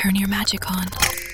Turn your magic on.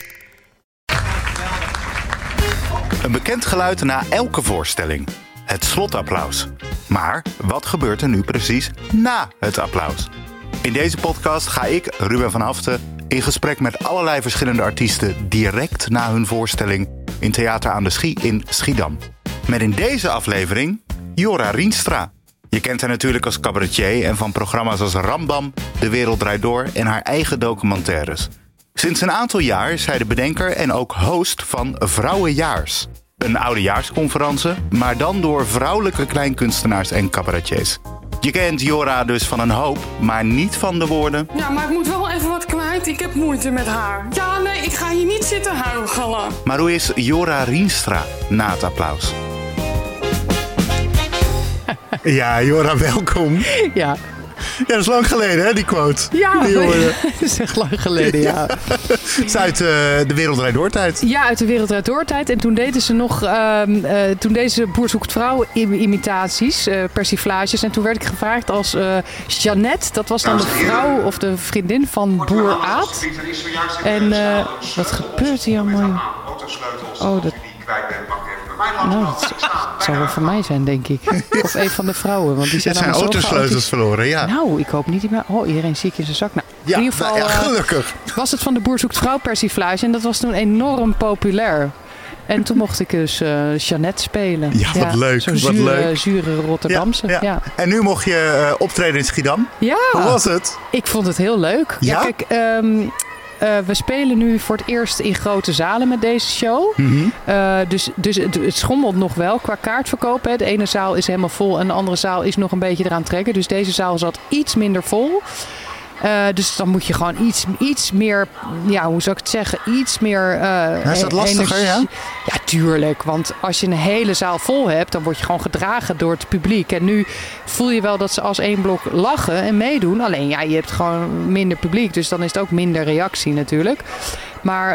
Een bekend geluid na elke voorstelling. Het slotapplaus. Maar wat gebeurt er nu precies na het applaus? In deze podcast ga ik, Ruben van Haften, in gesprek met allerlei verschillende artiesten direct na hun voorstelling in Theater aan de Schie in Schiedam. Met in deze aflevering Jora Rienstra. Je kent haar natuurlijk als cabaretier en van programma's als Rambam, De Wereld Draait Door en haar eigen documentaires. Sinds een aantal jaar is zij de bedenker en ook host van Vrouwenjaars. Een oudejaarsconferentie, maar dan door vrouwelijke kleinkunstenaars en cabaretiers. Je kent Jora dus van een hoop, maar niet van de woorden. Ja, maar ik moet wel even wat kwijt. Ik heb moeite met haar. Ja, nee, ik ga hier niet zitten huilen. Maar hoe is Jora Rienstra na het applaus? Ja, Jora, welkom. Ja. Ja, dat is lang geleden, hè, die quote. Ja, die dat is echt lang geleden, ja. Het is uit de Wereld Draait Door tijd. Ja, uit de Wereld Draait Door tijd. En toen deden ze nog, toen deze Boer Zoekt Vrouw imitaties, persiflages. En toen werd ik gevraagd als Jeannette, dat was dan de vrouw of de vriendin van Boer Aad. En wat gebeurt hier allemaal? Oh, dat... Nou, dat zou wel van mij zijn, denk ik. Of een van de vrouwen. Want die zijn autosleutels verloren, ja. Nou, ik hoop niet. Iedereen zie ik in zijn zak. Nou, ja, in ieder geval gelukkig. Was het van de Boer Zoekt Vrouw persiflage. En dat was toen enorm populair. En toen mocht ik dus Jeannette spelen. Ja, wat leuk. Zo'n zure Rotterdamse. Ja. En nu mocht je optreden in Schiedam. Ja. Hoe was het? Ik vond het heel leuk. Ja? Kijk, we spelen nu voor het eerst in grote zalen met deze show. Mm-hmm. Dus het schommelt nog wel qua kaartverkoop. Hè. De ene zaal is helemaal vol en de andere zaal is nog een beetje eraan trekken. Dus deze zaal zat iets minder vol. Dus dan moet je gewoon iets meer, ja, hoe zou ik het zeggen, iets meer... is dat lastiger, ja? Ja, tuurlijk. Want als je een hele zaal vol hebt, dan word je gewoon gedragen door het publiek. En nu voel je wel dat ze als één blok lachen en meedoen. Alleen, ja, je hebt gewoon minder publiek. Dus dan is het ook minder reactie natuurlijk. Maar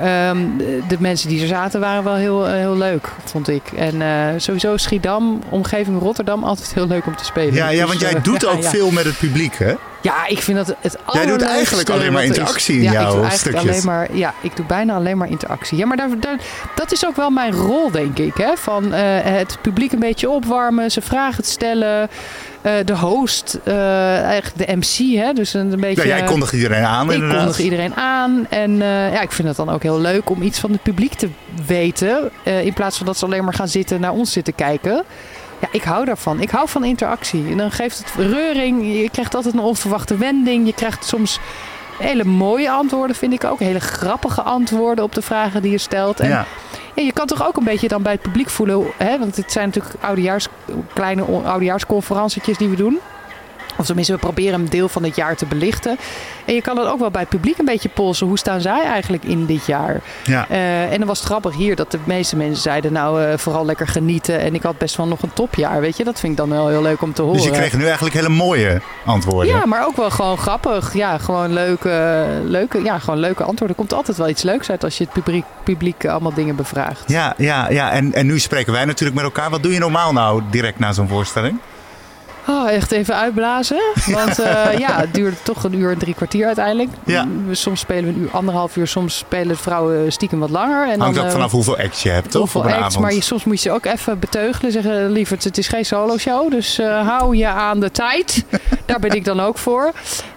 de mensen die er zaten waren wel heel leuk, vond ik. En sowieso Schiedam, omgeving Rotterdam, altijd heel leuk om te spelen. Ja, dus, want jij doet ook veel met het publiek, hè? Ja, ik vind dat het Jij doet eigenlijk alleen maar interactie in jouw stukjes. Ik doe bijna alleen maar interactie. Ja, maar dat is ook wel mijn rol, denk ik. Hè? Van het publiek een beetje opwarmen, ze vragen stellen. De host, eigenlijk de MC, hè? Dus een beetje. Ja, jij kondigt iedereen aan. Ik kondig iedereen aan. En ik vind het dan ook heel leuk om iets van het publiek te weten. In plaats van dat ze alleen maar gaan zitten naar ons zitten kijken. Ja, ik hou daarvan. Ik hou van interactie. En dan geeft het reuring. Je krijgt altijd een onverwachte wending. Je krijgt soms hele mooie antwoorden, vind ik ook. Hele grappige antwoorden op de vragen die je stelt. En ja, je kan toch ook een beetje dan bij het publiek voelen. Hè? Want het zijn natuurlijk kleine oudejaarsconferentietjes die we doen. Of tenminste, we proberen een deel van het jaar te belichten. En je kan het ook wel bij het publiek een beetje polsen. Hoe staan zij eigenlijk in dit jaar? Ja. En dan was het grappig hier dat de meeste mensen zeiden... vooral lekker genieten. En ik had best wel nog een topjaar, weet je. Dat vind ik dan wel heel leuk om te horen. Dus je kreeg nu eigenlijk hele mooie antwoorden. Ja, maar ook wel gewoon grappig. Ja, gewoon leuke antwoorden. Er komt altijd wel iets leuks uit als je het publiek allemaal dingen bevraagt. Ja. En nu spreken wij natuurlijk met elkaar. Wat doe je normaal nou direct na zo'n voorstelling? Oh, echt even uitblazen. Want het duurde toch 1 uur en 3 kwartier uiteindelijk. Ja. Soms spelen we 1 uur, 1,5 uur. Soms spelen de vrouwen stiekem wat langer. En hangt dan, ook vanaf hoeveel acts je hebt, toch? Hoeveel op een acts, avond. maar soms moet je ook even beteugelen. Zeggen, lieverd, het is geen solo show. Dus hou je aan de tijd. Daar ben ik dan ook voor.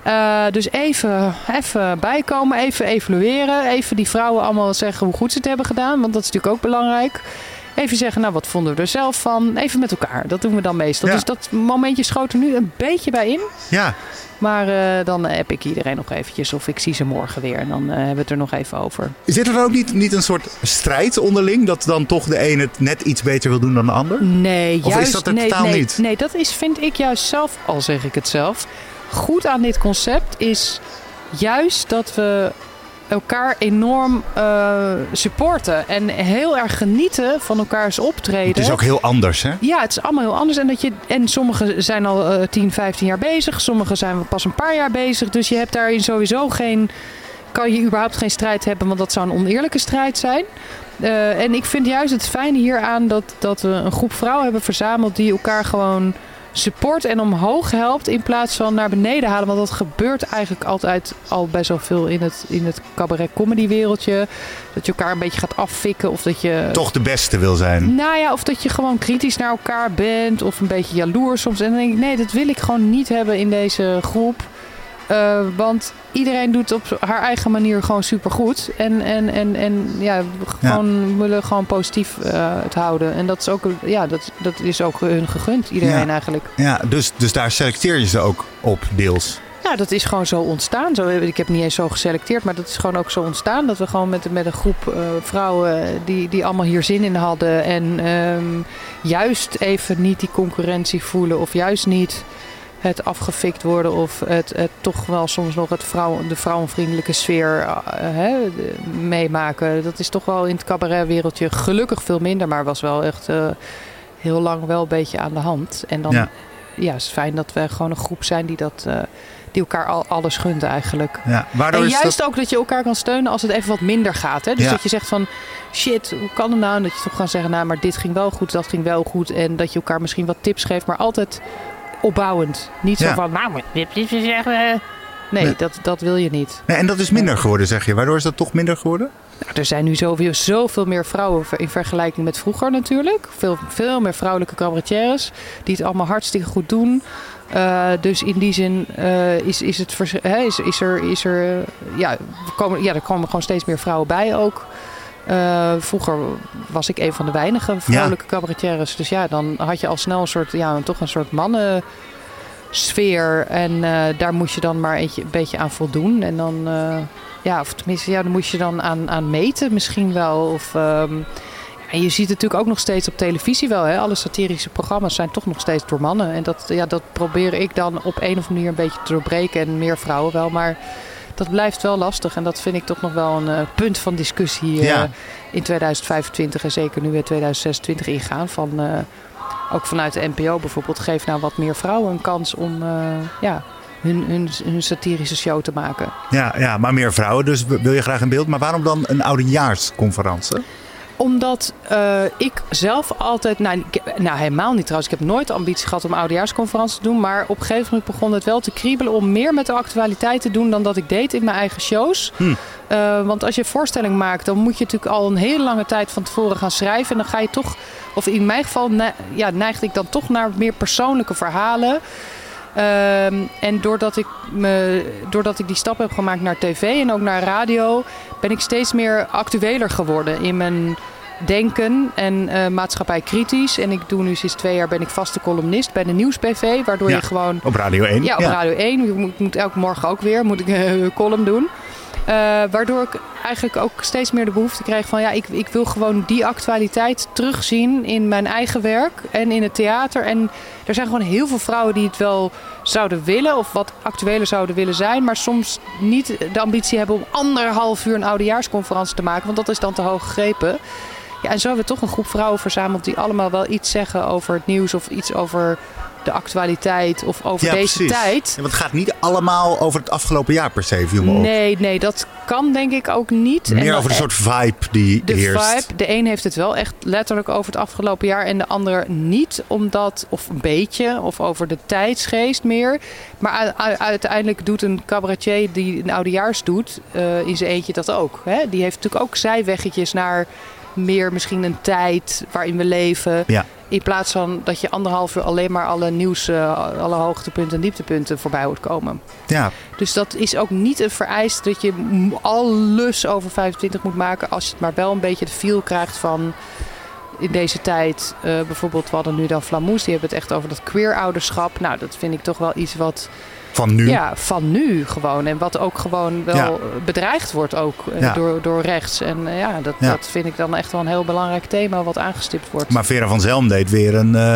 Dus even bijkomen. Even evalueren. Even die vrouwen allemaal zeggen hoe goed ze het hebben gedaan. Want dat is natuurlijk ook belangrijk. Even zeggen, nou, wat vonden we er zelf van? Even met elkaar. Dat doen we dan meestal. Ja. Dus dat momentje schoot er nu een beetje bij in. Ja. Maar dan heb ik iedereen nog eventjes. Of ik zie ze morgen weer. En dan hebben we het er nog even over. Zit er ook niet een soort strijd onderling? Dat dan toch de een het net iets beter wil doen dan de ander? Nee, of is dat er totaal niet? Nee, dat vind ik juist zelf, al zeg ik het zelf. Goed aan dit concept is juist dat we elkaar enorm supporten. En heel erg genieten van elkaars optreden. Het is ook heel anders, hè? Ja, het is allemaal heel anders. En sommigen zijn al 10, 15 jaar bezig. Sommigen zijn pas een paar jaar bezig. Dus je hebt daarin sowieso kan je überhaupt geen strijd hebben. Want dat zou een oneerlijke strijd zijn. En ik vind juist het fijne hieraan dat we een groep vrouwen hebben verzameld die elkaar gewoon support en omhoog helpt in plaats van naar beneden halen. Want dat gebeurt eigenlijk altijd al best wel veel in het cabaret comedy wereldje. Dat je elkaar een beetje gaat affikken of dat je... Toch de beste wil zijn. Nou ja, of dat je gewoon kritisch naar elkaar bent of een beetje jaloers soms. En dan denk ik, nee, dat wil ik gewoon niet hebben in deze groep. Want iedereen doet op haar eigen manier gewoon supergoed. En we willen gewoon positief het houden. En dat is ook, dat is ook hun gegund, iedereen eigenlijk. Ja, dus daar selecteer je ze ook op deels. Ja, dat is gewoon zo ontstaan. Ik heb niet eens zo geselecteerd, maar dat is gewoon ook zo ontstaan. Dat we gewoon met een groep vrouwen die allemaal hier zin in hadden. En juist even niet die concurrentie voelen of juist niet het afgefikt worden of het toch wel soms nog de vrouwenvriendelijke sfeer meemaken. Dat is toch wel in het cabaretwereldje gelukkig veel minder, maar was wel echt heel lang wel een beetje aan de hand. En dan is het fijn dat we gewoon een groep zijn die elkaar alles gunt eigenlijk. Ja, en juist ook dat je elkaar kan steunen als het even wat minder gaat. Hè? Dus dat je zegt van shit, hoe kan het nou? En dat je toch kan zeggen, nou, maar dit ging wel goed, dat ging wel goed. En dat je elkaar misschien wat tips geeft, maar altijd opbouwend. Niet zo van, nou, dit is zeggen. Nee, dat wil je niet. Nee, en dat is minder geworden, zeg je. Waardoor is dat toch minder geworden? Nou, er zijn nu zoveel meer vrouwen in vergelijking met vroeger natuurlijk. Veel meer vrouwelijke cabaretières die het allemaal hartstikke goed doen. Dus in die zin er komen gewoon steeds meer vrouwen bij ook. Vroeger was ik een van de weinige vrouwelijke cabaretières. Dus ja, dan had je al snel een soort mannensfeer. En daar moest je dan maar een beetje aan voldoen. En dan, dan moest je dan aan meten misschien wel. Of, en je ziet het natuurlijk ook nog steeds op televisie wel. Hè? Alle satirische programma's zijn toch nog steeds door mannen. En dat probeer ik dan op een of andere manier een beetje te doorbreken. En meer vrouwen wel, maar dat blijft wel lastig. En dat vind ik toch nog wel een punt van discussie in 2025 en zeker nu in 2026 ingaan. Ook vanuit de NPO bijvoorbeeld, geef nou wat meer vrouwen een kans om hun satirische show te maken. Ja, maar meer vrouwen, dus wil je graag in beeld. Maar waarom dan een oudejaarsconferentie? Omdat ik zelf altijd... Nou, helemaal niet trouwens. Ik heb nooit de ambitie gehad om een oudejaarsconferentie te doen. Maar op een gegeven moment begon het wel te kriebelen om meer met de actualiteit te doen dan dat ik deed in mijn eigen shows. Want als je een voorstelling maakt, dan moet je natuurlijk al een hele lange tijd van tevoren gaan schrijven. En dan ga je toch... Of in mijn geval neigde ik dan toch naar meer persoonlijke verhalen. En doordat ik die stap heb gemaakt naar tv en ook naar radio, ben ik steeds meer actueler geworden in mijn denken en maatschappij kritisch. En ik doe nu sinds 2 jaar ben ik vaste columnist bij de Nieuws-BV, waardoor je gewoon... Op Radio 1. Ja, op Radio 1. Ik moet elke morgen ook weer een column doen. Waardoor ik eigenlijk ook steeds meer de behoefte kreeg van... ik wil gewoon die actualiteit terugzien in mijn eigen werk en in het theater. En er zijn gewoon heel veel vrouwen die het wel zouden willen of wat actueler zouden willen zijn, maar soms niet de ambitie hebben om 1,5 uur een oudejaarsconferentie te maken, want dat is dan te hoog gegrepen. Ja, en zo hebben we toch een groep vrouwen verzameld die allemaal wel iets zeggen over het nieuws of iets over de actualiteit of over deze tijd. Ja, want het gaat niet allemaal over het afgelopen jaar per se, viel me op. Nee, dat kan denk ik ook niet. Meer over de soort vibe die heerst. De een heeft het wel echt letterlijk over het afgelopen jaar en de ander niet, omdat, of een beetje, of over de tijdsgeest meer. Maar uiteindelijk doet een cabaretier die een oudejaars doet, in zijn eentje dat ook. Hè? Die heeft natuurlijk ook zijweggetjes naar meer misschien een tijd waarin we leven. Ja. In plaats van dat je 1,5 uur alleen maar alle nieuws, alle hoogtepunten en dieptepunten voorbij hoort komen. Ja. Dus dat is ook niet een vereist dat je alles over 25 moet maken. Als je het maar wel een beetje de feel krijgt van in deze tijd. Bijvoorbeeld, we hadden nu dan Flamoes. Die hebben het echt over dat queer-ouderschap. Nou, dat vind ik toch wel iets wat... Van nu? Ja, van nu gewoon. En wat ook gewoon wel bedreigd wordt ook door rechts. En dat vind ik dan echt wel een heel belangrijk thema wat aangestipt wordt. Maar Vera van Zelm deed weer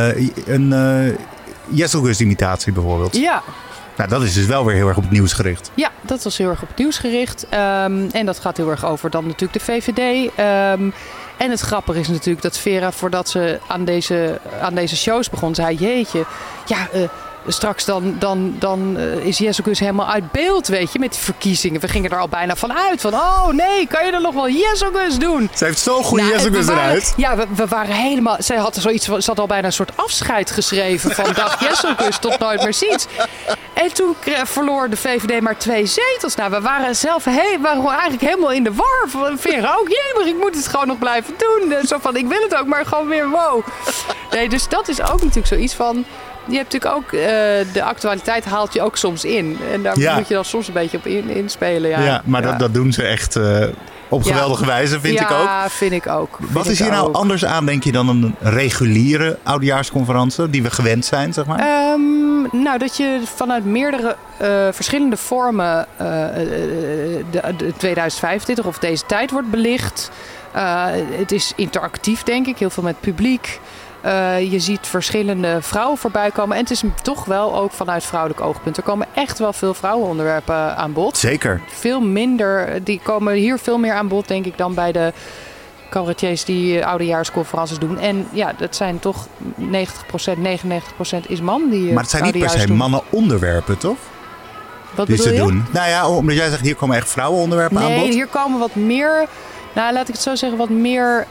een Jesselgus imitatie bijvoorbeeld. Ja. Nou, dat is dus wel weer heel erg op het nieuws gericht. Ja, dat was heel erg op het nieuws gericht. En dat gaat heel erg over dan natuurlijk de VVD. En het grappige is natuurlijk dat Vera, voordat ze aan deze shows begon, zei: jeetje, straks dan is Jesselgus helemaal uit beeld, weet je, met die verkiezingen. We gingen er al bijna van uit. Van, oh nee, kan je er nog wel Jesselgus doen? Ze heeft zo'n goede Jesselgus eruit. Ja, we waren helemaal... Ze had al bijna een soort afscheid geschreven van dag Jesselgus tot nooit meer ziens. En toen verloor de VVD maar 2 zetels. Nou, we waren zelf eigenlijk helemaal in de war. Vera ook, maar ik moet het gewoon nog blijven doen. Zo van, ik wil het ook, maar gewoon weer wow. Nee, dus dat is ook natuurlijk zoiets van... Je hebt natuurlijk ook... de actualiteit haalt je ook soms in. En daar moet je dan soms een beetje op inspelen. Ja, maar dat doen ze echt op geweldige wijze, vind ik ook. Ja, vind ik ook. Wat is hier nou anders aan, denk je, dan een reguliere oudejaarsconferentie die we gewend zijn, zeg maar? Nou, dat je vanuit meerdere verschillende vormen de 2025 of deze tijd wordt belicht. Het is interactief, denk ik. Heel veel met publiek. Je ziet verschillende vrouwen voorbij komen. En het is toch wel ook vanuit vrouwelijk oogpunt. Er komen echt wel veel vrouwenonderwerpen aan bod. Zeker. Veel minder. Die komen hier veel meer aan bod, denk ik, dan bij de cabaretiers die oudejaarsconferenties doen. En ja, dat zijn toch 90%, 99% is man. Maar het zijn niet per se mannenonderwerpen, toch? Wat die bedoel ze je? doen. Nou ja, omdat jij zegt, hier komen echt vrouwenonderwerpen aan bod. Nee, hier komen wat meer... Nou, laat ik het zo zeggen, wat meer...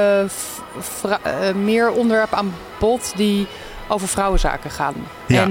meer onderwerpen aan bod die over vrouwenzaken gaan. Ja.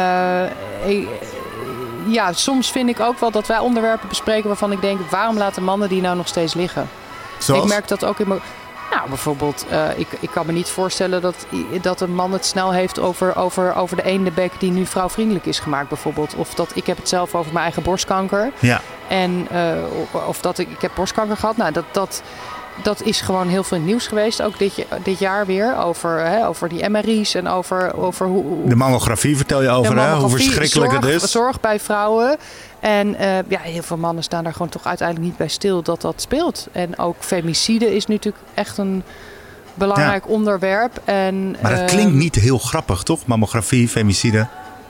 En soms vind ik ook wel dat wij onderwerpen bespreken waarvan ik denk, waarom laten mannen die nou nog steeds liggen? Zoals? Ik merk dat ook in mijn... Nou, bijvoorbeeld, ik kan me niet voorstellen dat een man het snel heeft over de eendebek die nu vrouwvriendelijk is gemaakt, bijvoorbeeld. Of dat ik heb het zelf over mijn eigen borstkanker. Ja. En of dat ik heb borstkanker gehad. Nou, dat is gewoon heel veel in het nieuws geweest. Ook dit jaar weer. Over die MRI's en over hoe... De mammografie vertel je over, hè? Hoe verschrikkelijk het is. Zorg bij vrouwen. En heel veel mannen staan daar gewoon toch uiteindelijk niet bij stil dat speelt. En ook femicide is natuurlijk echt een belangrijk onderwerp. Maar dat klinkt niet heel grappig, toch? Mammografie, femicide.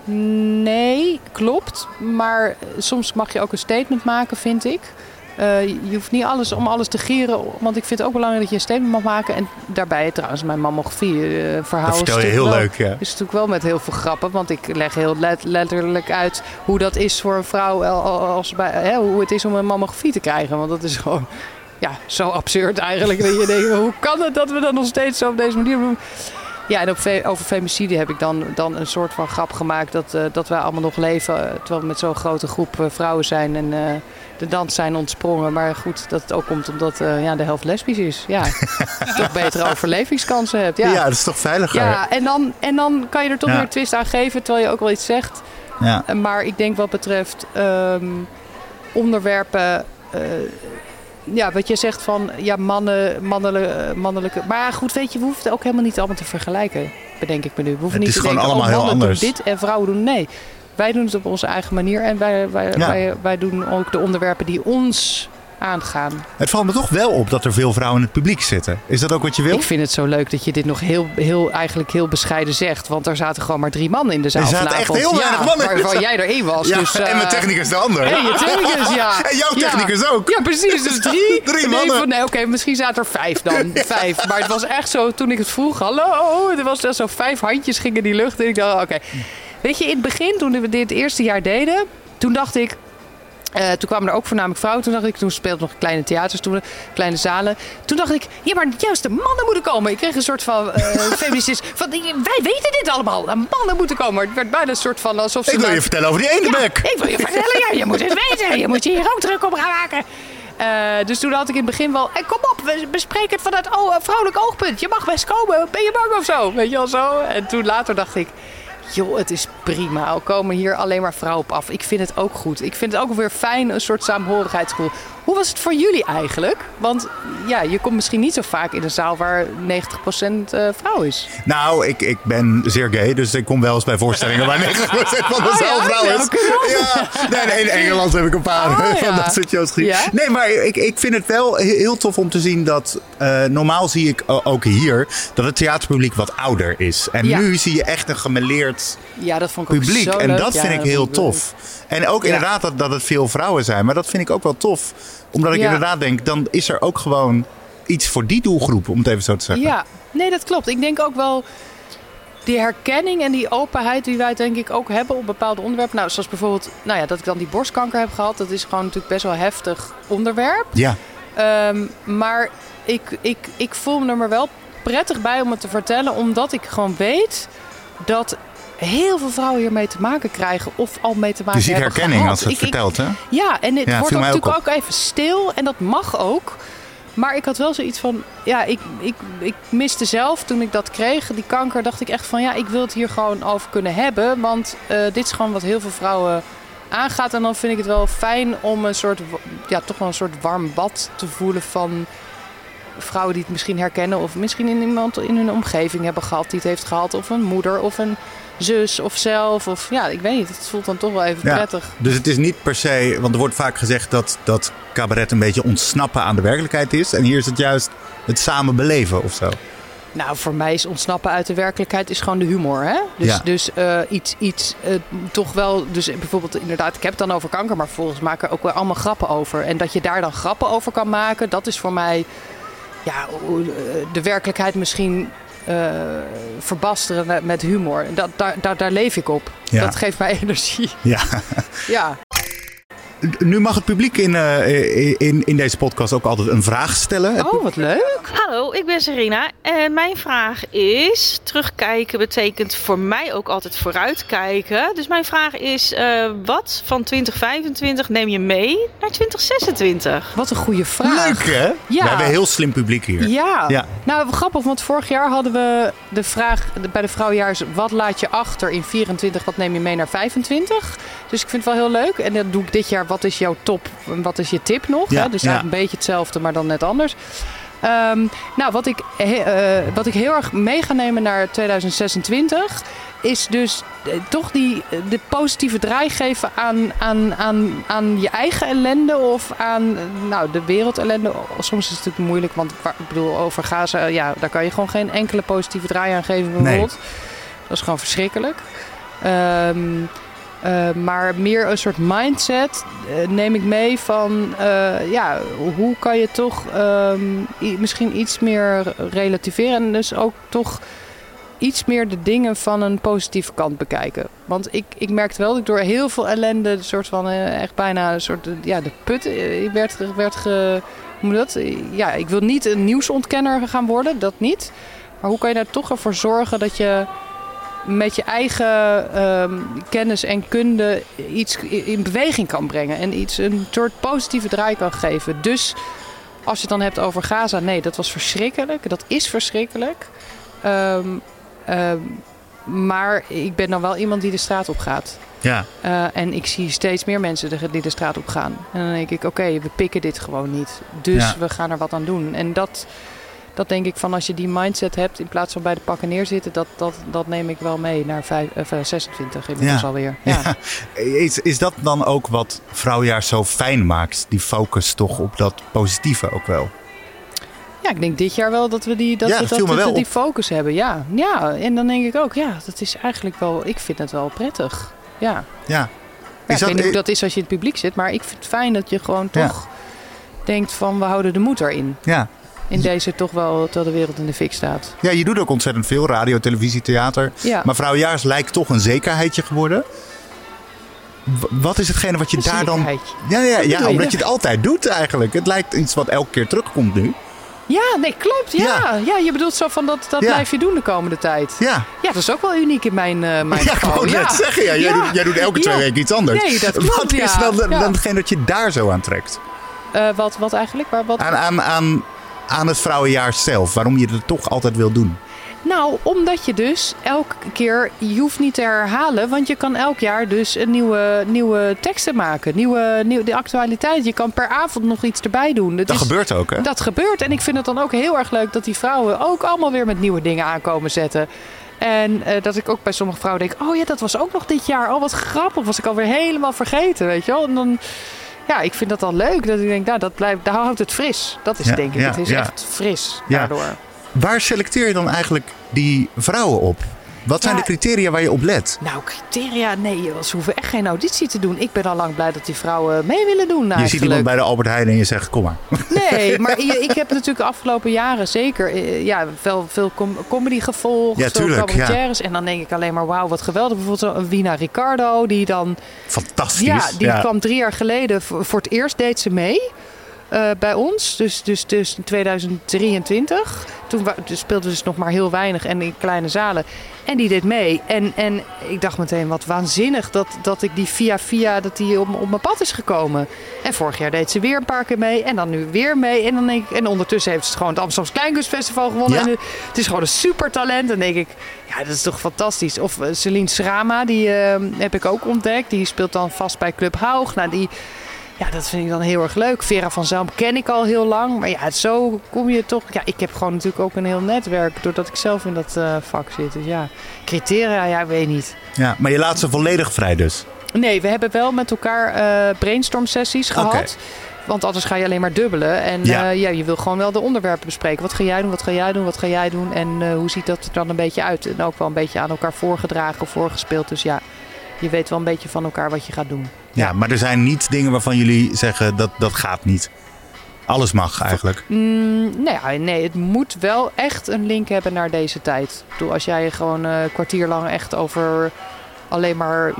Nee, klopt. Maar soms mag je ook een statement maken, vind ik. Je hoeft niet om alles te gieren. Want ik vind het ook belangrijk dat je een statement mag maken. En daarbij trouwens mijn mammografie verhaal. Dat vertel je heel leuk, ja. Is natuurlijk wel met heel veel grappen. Want ik leg heel letterlijk uit hoe dat is voor een vrouw. Hoe het is om een mammografie te krijgen. Want dat is gewoon zo absurd eigenlijk. Dat je denkt, hoe kan het dat we dat nog steeds zo op deze manier doen? Ja, en over femicide heb ik dan een soort van grap gemaakt dat wij allemaal nog leven. Terwijl we met zo'n grote groep vrouwen zijn en de dans zijn ontsprongen. Maar goed, dat het ook komt omdat de helft lesbisch is. Ja, toch betere overlevingskansen hebt. Ja, dat is toch veiliger. Ja, en dan kan je er toch weer een twist aan geven terwijl je ook wel iets zegt. Ja. Maar ik denk wat betreft onderwerpen... wat je zegt van mannelijke... Maar goed, weet je, we hoeven het ook helemaal niet allemaal te vergelijken. Bedenk ik me nu. We hoeven niet te denken, allemaal heel mannen anders. doen dit en vrouwen doen nee. Wij doen het op onze eigen manier. En wij doen ook de onderwerpen die ons aangaan. Het valt me toch wel op dat er veel vrouwen in het publiek zitten. Is dat ook wat je wil? Ik vind het zo leuk dat je dit nog eigenlijk heel bescheiden zegt. Want er zaten gewoon maar 3 mannen in de zaal vanavond. Er zaten echt heel weinig mannen. Waarvan jij er 1 was. Ja, dus, en mijn technicus de ander. En je technicus, ja. En jouw technicus ook. Ja, precies. Dus 3. 3 mannen. Oké, misschien zaten er 5 dan. 5. Maar het was echt zo, toen ik het vroeg, hallo. Er was zo 5 handjes gingen die lucht. En ik dacht, oké. Weet je, in het begin, toen we dit het eerste jaar deden, toen dacht ik... toen kwamen er ook voornamelijk vrouwen. Toen speelden nog kleine theaters, kleine zalen. Toen dacht ik, ja, maar juist de mannen moeten komen. Ik kreeg een soort van feminist van, wij weten dit allemaal. De mannen moeten komen. Het werd bijna een soort van alsof ze... Ik wil je vertellen over die eendebek. Ja, ik wil je vertellen, je moet het weten. Je moet je hier ook druk op gaan maken. Dus toen had ik in het begin wel... kom op, we bespreken het vanuit vrouwelijk oogpunt. Je mag best komen. Ben je bang of zo? Weet je wel zo? En toen later dacht ik... Joh, het is prima. Al komen hier alleen maar vrouwen op af. Ik vind het ook goed. Ik vind het ook weer fijn, een soort saamhorigheidsgevoel. Hoe was het voor jullie eigenlijk? Want je komt misschien niet zo vaak in een zaal waar 90% vrouw is. Nou, ik ben zeer gay, dus ik kom wel eens bij voorstellingen waar 90% van de zaal vrouw is. Nee, in Engeland heb ik een paar van dat soort shows gezien. Ja? Nee, maar ik vind het wel heel tof om te zien dat... normaal zie ik ook hier dat het theaterpubliek wat ouder is. En nu zie je echt een gemêleerd dat vond ik publiek. Ook zo en leuk. dat vind ik heel tof. En ook inderdaad dat het veel vrouwen zijn. Maar dat vind ik ook wel tof. Omdat ik inderdaad denk, dan is er ook gewoon iets voor die doelgroep, om het even zo te zeggen. Ja, nee, dat klopt. Ik denk ook wel... die herkenning en die openheid die wij denk ik ook hebben op bepaalde onderwerpen. Nou, zoals bijvoorbeeld dat ik dan die borstkanker heb gehad. Dat is gewoon natuurlijk best wel een heftig onderwerp. Ja. Maar ik voel me er maar wel prettig bij om het te vertellen. Omdat ik gewoon weet dat heel veel vrouwen hiermee te maken krijgen. Of al mee te maken hebben gehad. Je ziet herkenning als het vertelt, hè? Ja, en het wordt natuurlijk ook even stil. En dat mag ook. Maar ik had wel zoiets van... Ja, ik miste zelf toen ik dat kreeg, die kanker, dacht ik echt van... Ja, ik wil het hier gewoon over kunnen hebben. Want dit is gewoon wat heel veel vrouwen aangaat. En dan vind ik het wel fijn om toch wel een soort warm bad te voelen van vrouwen die het misschien herkennen. Of misschien in iemand in hun omgeving hebben gehad die het heeft gehad. Of een moeder of een zus of zelf. Of ja, ik weet niet. Het voelt dan toch wel even prettig. Dus het is niet per se... Want er wordt vaak gezegd dat cabaret een beetje ontsnappen aan de werkelijkheid is. En hier is het juist het samen beleven of zo. Nou, voor mij is ontsnappen uit de werkelijkheid is gewoon de humor. Hè? Dus iets toch wel... Dus bijvoorbeeld inderdaad, ik heb het dan over kanker. Maar vervolgens maken we ook wel allemaal grappen over. En dat je daar dan grappen over kan maken. Dat is voor mij de werkelijkheid misschien... verbasteren met humor. Daar leef ik op. Ja. Dat geeft mij energie. Ja. Ja. Nu mag het publiek in deze podcast ook altijd een vraag stellen. Oh, wat leuk. Hallo, ik ben Serena. En mijn vraag is... Terugkijken betekent voor mij ook altijd vooruitkijken. Dus mijn vraag is... wat van 2025 neem je mee naar 2026? Wat een goede vraag. Leuk, hè? Ja. We hebben een heel slim publiek hier. Ja. Nou, grappig, want vorig jaar hadden we de vraag bij de Vrouwenjaars... Wat laat je achter in 24, wat neem je mee naar 25? Dus ik vind het wel heel leuk. En dat doe ik dit jaar. Wat is jouw top en wat is je tip nog? Ja, hè? Dus eigenlijk een beetje hetzelfde, maar dan net anders. Wat ik heel erg mee ga nemen naar 2026... is dus toch de positieve draai geven aan je eigen ellende... of aan de wereldellende. Soms is het natuurlijk moeilijk, want ik bedoel, over Gaza... daar kan je gewoon geen enkele positieve draai aan geven bijvoorbeeld. Nee. Dat is gewoon verschrikkelijk. Maar meer een soort mindset neem ik mee van... hoe kan je toch misschien iets meer relativeren... en dus ook toch iets meer de dingen van een positieve kant bekijken. Want ik merkte wel dat ik door heel veel ellende... een soort van echt bijna een soort... de put werd hoe moet dat? Ja, ik wil niet een nieuwsontkenner gaan worden, dat niet. Maar hoe kan je daar toch ervoor zorgen dat je... met je eigen kennis en kunde iets in beweging kan brengen. En een soort positieve draai kan geven. Dus als je het dan hebt over Gaza... Nee, dat was verschrikkelijk. Dat is verschrikkelijk. Maar ik ben dan wel iemand die de straat op gaat. Ja. En ik zie steeds meer mensen die de straat op gaan. En dan denk ik, oké, we pikken dit gewoon niet. Dus we gaan er wat aan doen. En dat denk ik van als je die mindset hebt... in plaats van bij de pakken neerzitten... dat neem ik wel mee naar 26 inmiddels alweer. Ja. Is dat dan ook wat Vrouwenjaars zo fijn maakt? Die focus toch op dat positieve ook wel? Ja, ik denk dit jaar wel dat we die focus hebben. Ja, en dan denk ik ook... Ja, dat is eigenlijk wel... Ik vind het wel prettig. Ja. Ik weet niet hoe dat is als je in het publiek zit... maar ik vind het fijn dat je gewoon toch denkt van... we houden de moed erin. Ja. In deze toch wel tot de wereld in de fik staat. Ja, je doet ook ontzettend veel. Radio, televisie, theater. Ja. Maar Vrouwenjaars lijkt toch een zekerheidje geworden. Wat is hetgene wat je een daar dan... Ja, omdat je het altijd doet eigenlijk. Het lijkt iets wat elke keer terugkomt nu. Ja, nee, klopt. Ja, je bedoelt zo van dat blijf je doen de komende tijd. Ja, dat is ook wel uniek in mijn geval. Ik wou net zeggen. Jij doet elke 2 weken iets anders. Nee, dat klopt. Wat is dan hetgene dat je daar zo aan trekt? Wat eigenlijk? Aan het Vrouwenjaar zelf, waarom je het toch altijd wil doen? Nou, omdat je dus elke keer, je hoeft niet te herhalen, want je kan elk jaar dus een nieuwe teksten maken, de actualiteit. Je kan per avond nog iets erbij doen. Dat gebeurt ook, hè? Dat gebeurt en ik vind het dan ook heel erg leuk dat die vrouwen ook allemaal weer met nieuwe dingen aankomen zetten. En dat ik ook bij sommige vrouwen denk, oh ja, dat was ook nog dit jaar. Oh, wat grappig, was ik alweer helemaal vergeten, weet je wel. En dan... Ja, ik vind dat dan leuk. Dat ik denk, daar houdt het fris. Dat is denk ik. Het is echt fris daardoor. Waar selecteer je dan eigenlijk die vrouwen op? Wat zijn de criteria waar je op let? Nou, criteria? Nee, ze hoeven echt geen auditie te doen. Ik ben al lang blij dat die vrouwen mee willen doen eigenlijk. Je ziet iemand bij de Albert Heijn en je zegt, kom maar. Nee, maar ik heb natuurlijk de afgelopen jaren zeker wel veel comedy gevolgd. Ja, tuurlijk. Cabaretières. En dan denk ik alleen maar, wauw, wat geweldig. Bijvoorbeeld een Wina Ricardo, die dan... Fantastisch. Ja, die kwam 3 jaar geleden. Voor het eerst deed ze mee. Bij ons, dus in 2023. Toen speelden ze nog maar heel weinig en in kleine zalen. En die deed mee. En ik dacht meteen, wat waanzinnig dat ik die via dat die op mijn pad is gekomen. En vorig jaar deed ze weer een paar keer mee. En dan nu weer mee. En dan denk ik, en ondertussen heeft ze gewoon het Amsterdamse Kleinkunstfestival gewonnen. Ja. En het is gewoon een supertalent. En dan denk ik, ja, dat is toch fantastisch. Of Celine Schrama, die heb ik ook ontdekt. Die speelt dan vast bij Club Haug. Nou, ja, dat vind ik dan heel erg leuk. Vera van Zalm ken ik al heel lang. Maar ja, zo kom je toch... Ja, ik heb gewoon natuurlijk ook een heel netwerk... doordat ik zelf in dat vak zit. Dus ja, criteria, ja, weet niet. Ja, maar je laat ze volledig vrij dus? Nee, we hebben wel met elkaar brainstorm sessies gehad. Okay. Want anders ga je alleen maar dubbelen. En je wil gewoon wel de onderwerpen bespreken. Wat ga jij doen, wat ga jij doen, wat ga jij doen? En hoe ziet dat er dan een beetje uit? En ook wel een beetje aan elkaar voorgedragen of voorgespeeld. Dus ja, je weet wel een beetje van elkaar wat je gaat doen. Ja, maar er zijn niet dingen waarvan jullie zeggen dat gaat niet. Alles mag eigenlijk. Nee, het moet wel echt een link hebben naar deze tijd. Ik bedoel, als jij gewoon een kwartier lang echt over alleen maar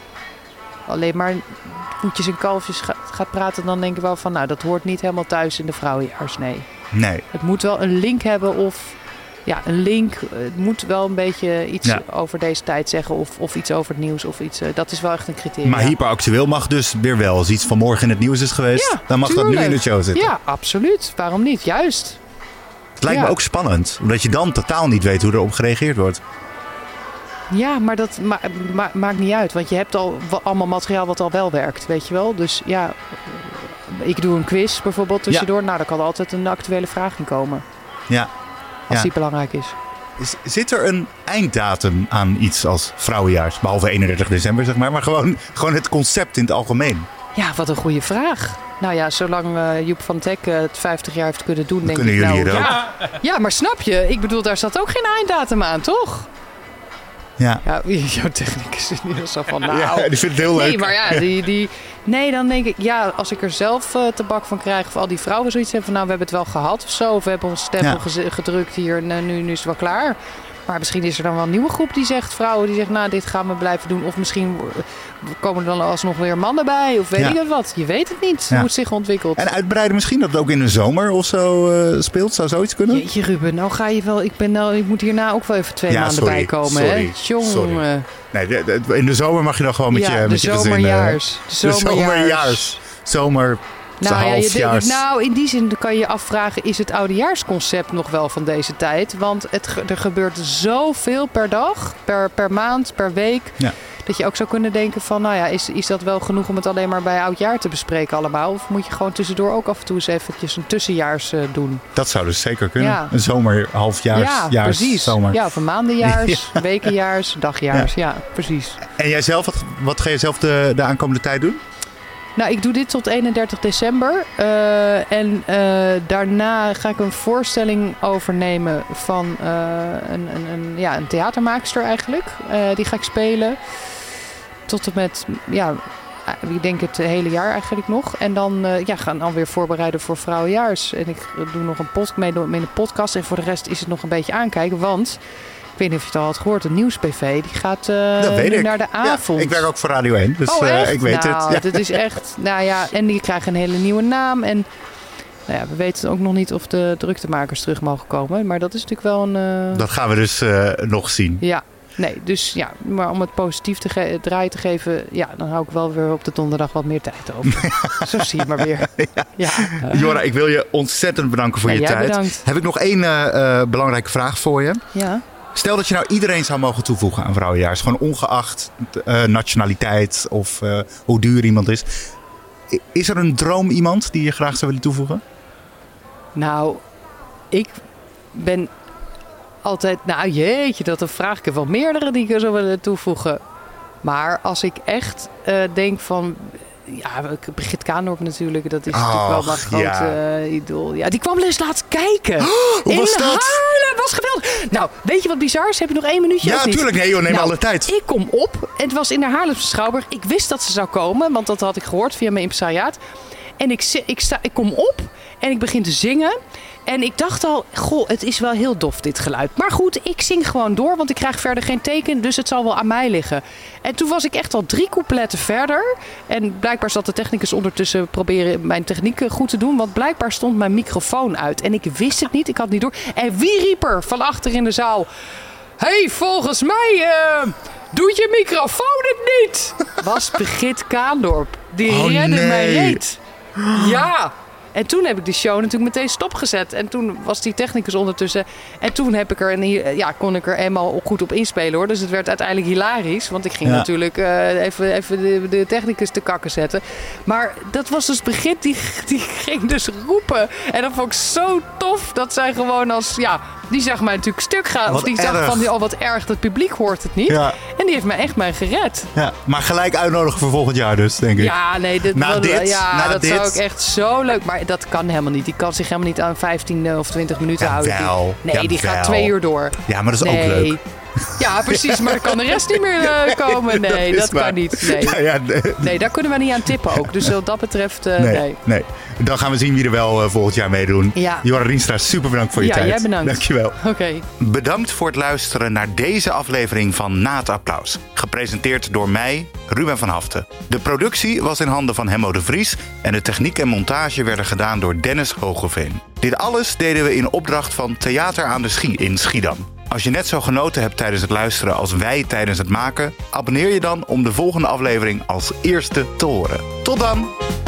koetjes en kalfjes gaat praten, dan denk ik wel van, nou, dat hoort niet helemaal thuis in de vrouwenjaars. Nee. Het moet wel een link hebben of... Ja, een link. Het moet wel een beetje iets over deze tijd zeggen. Of iets over het nieuws. Of iets. Dat is wel echt een criterium. Maar hyperactueel mag dus weer wel. Als iets vanmorgen in het nieuws is geweest, dan mag dat nu in de show zitten. Ja, absoluut. Waarom niet? Juist. Het lijkt me ook spannend. Omdat je dan totaal niet weet hoe erop gereageerd wordt. Ja, maar dat maakt niet uit. Want je hebt al allemaal materiaal wat al wel werkt. Weet je wel? Dus ja, ik doe een quiz bijvoorbeeld tussendoor. Nou, daar kan altijd een actuele vraag in komen. Ja. Als die belangrijk is. Zit er een einddatum aan iets als vrouwenjaars? Behalve 31 december, zeg maar. Maar gewoon het concept in het algemeen. Ja, wat een goede vraag. Nou ja, zolang Joep van Teck het 50 jaar heeft kunnen doen, denk ik jullie nou... Hier ook. Ja, maar snap je? Ik bedoel, daar zat ook geen einddatum aan, toch? Ja. Jouw technicus is niet zo van, nou... Ja, die vindt het heel leuk. Nee, maar ja, Nee, dan denk ik, ja, als ik er zelf tabak van krijg... of al die vrouwen zoiets hebben van, nou, we hebben het wel gehad of zo... of we hebben ons stempel gedrukt hier en nu is het wel klaar. Maar misschien is er dan wel een nieuwe groep die zegt... vrouwen die zeggen, nou, dit gaan we blijven doen. Of misschien komen er dan alsnog weer mannen bij. Of weet ik wat. Je weet het niet hoe het zich ontwikkelt. En uitbreiden misschien dat het ook in de zomer of zo speelt? Zou zoiets kunnen? Jeetje Ruben, nou ga je wel... Ik moet hierna ook wel even 2 maanden bijkomen. Sorry. Nee, in de zomer mag je dan gewoon met je gezin... De zomerjaars. Nou, in die zin kan je je afvragen... is het oudejaarsconcept nog wel van deze tijd? Want er gebeurt zoveel per dag, per maand, per week... Ja. Dat je ook zou kunnen denken van... nou ja, is dat wel genoeg om het alleen maar bij oudjaar te bespreken allemaal? Of moet je gewoon tussendoor ook af en toe eens eventjes een tussenjaars doen? Dat zou dus zeker kunnen. Ja. Een zomer, halfjaars, precies. Zomer. Ja, of een maandenjaars, wekenjaars, dagjaars. Ja, precies. En jij zelf, wat ga je zelf de aankomende tijd doen? Nou, ik doe dit tot 31 december. Daarna ga ik een voorstelling overnemen van een theatermaakster eigenlijk. Die ga ik spelen. Tot en met, ik denk het hele jaar eigenlijk nog. En dan gaan we alweer voorbereiden voor Vrouwenjaars. En ik doe nog een podcast. En voor de rest is het nog een beetje aankijken. Want... Ik weet niet of je het al had gehoord, de Nieuws-PV, die gaat nu naar de avond. Ja, ik werk ook voor Radio 1, dus ik weet het. Ja. Dat is echt, en die krijgen een hele nieuwe naam. En we weten ook nog niet of de druktemakers terug mogen komen. Maar dat is natuurlijk wel een... Dat gaan we dus nog zien. Ja, nee, dus maar om het positief draai te geven... dan hou ik wel weer op de donderdag wat meer tijd over. Zo zie je maar weer. Ja. Jora, ik wil je ontzettend bedanken voor je tijd. Bedankt. Heb ik nog één belangrijke vraag voor je. Ja. Stel dat je nou iedereen zou mogen toevoegen aan Vrouwenjaars. Gewoon ongeacht nationaliteit of hoe duur iemand is. Is er een droom iemand die je graag zou willen toevoegen? Nou, ik ben altijd... Nou jeetje, dat vraag ik er wel meerdere die ik zou willen toevoegen. Maar als ik echt denk van... Ja, Brigitte Kaandorp natuurlijk. Dat is natuurlijk wel mijn grote idool. Ja, die kwam dus laatst kijken. Hoe was dat? Haarlem was geweldig. Nou, weet je wat bizar is? Heb je nog 1 minuutje? Ja, natuurlijk. Nee, joh, neem alle tijd. Ik kom op. Het was in de Haarlemse Schouwburg. Ik wist dat ze zou komen, want dat had ik gehoord via mijn impresariaat. En ik kom op en ik begin te zingen. En ik dacht al, goh, het is wel heel dof dit geluid. Maar goed, ik zing gewoon door, want ik krijg verder geen teken. Dus het zal wel aan mij liggen. En toen was ik echt al 3 coupletten verder. En blijkbaar zat de technicus ondertussen proberen mijn techniek goed te doen. Want blijkbaar stond mijn microfoon uit. En ik wist het niet, ik had het niet door. En wie riep er van achter in de zaal? Hey, volgens mij doet je microfoon het niet. Was Brigitte Kaandorp. Die redde mijn reet. Ja. En toen heb ik die show natuurlijk meteen stopgezet. En toen was die technicus ondertussen. En toen heb ik kon ik er eenmaal goed op inspelen hoor. Dus het werd uiteindelijk hilarisch. Want ik ging natuurlijk even de technicus te kakken zetten. Maar dat was dus Brigitte, die ging dus roepen. En dat vond ik zo tof dat zij gewoon als... die zag mij natuurlijk stuk gaan. Of die zag van, wat erg, het publiek hoort het niet. Ja. En die heeft mij echt gered. Ja, maar gelijk uitnodigen voor volgend jaar dus, denk ik. Ja, nee, dat zou ik echt zo leuk. Maar dat kan helemaal niet. Die kan zich helemaal niet aan 15 of 20 minuten houden. Die gaat 2 uur door. Ja, maar dat is ook leuk. Ja, precies. Maar dan kan de rest niet meer komen. Nee, dat kan niet. Nee, daar kunnen we niet aan tippen ook. Dus wat dat betreft, nee. Dan gaan we zien wie er wel volgend jaar meedoen. Ja. Joran Rienstra, super bedankt voor je tijd. Ja, jij bedankt. Dankjewel. Oké. Bedankt voor het luisteren naar deze aflevering van Na het Applaus. Gepresenteerd door mij, Ruben van Haften. De productie was in handen van Hemmo de Vries. En de techniek en montage werden gedaan door Dennis Hogeveen. Dit alles deden we in opdracht van Theater aan de Schie in Schiedam. Als je net zo genoten hebt tijdens het luisteren als wij tijdens het maken, abonneer je dan om de volgende aflevering als eerste te horen. Tot dan!